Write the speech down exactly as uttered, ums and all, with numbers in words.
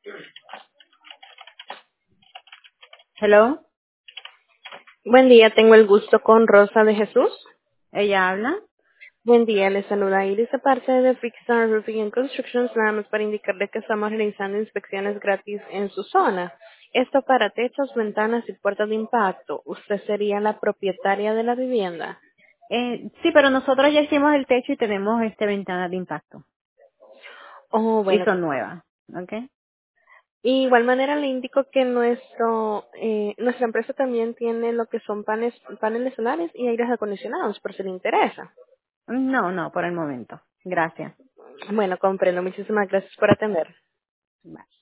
Hello, Buen día, tengo el gusto con Rosa de Jesús. ella habla. Buen día, le saluda Iris de parte de Freakstar Roofing and Constructions, nada más para indicarle que estamos realizando inspecciones gratis en su zona. Esto para techos, ventanas y puertas de impacto. ¿Usted sería la propietaria de la vivienda? Eh, sí, pero nosotros ya hicimos el techo y tenemos este ventana de impacto Oh, y bueno. son nuevas, ¿ok? Y igual manera le indico que nuestro, eh, nuestra empresa también tiene lo que son paneles, paneles solares y aires acondicionados, por si le interesa. No, no, por el momento. Gracias. Bueno, comprendo. Muchísimas gracias por atender. Bye.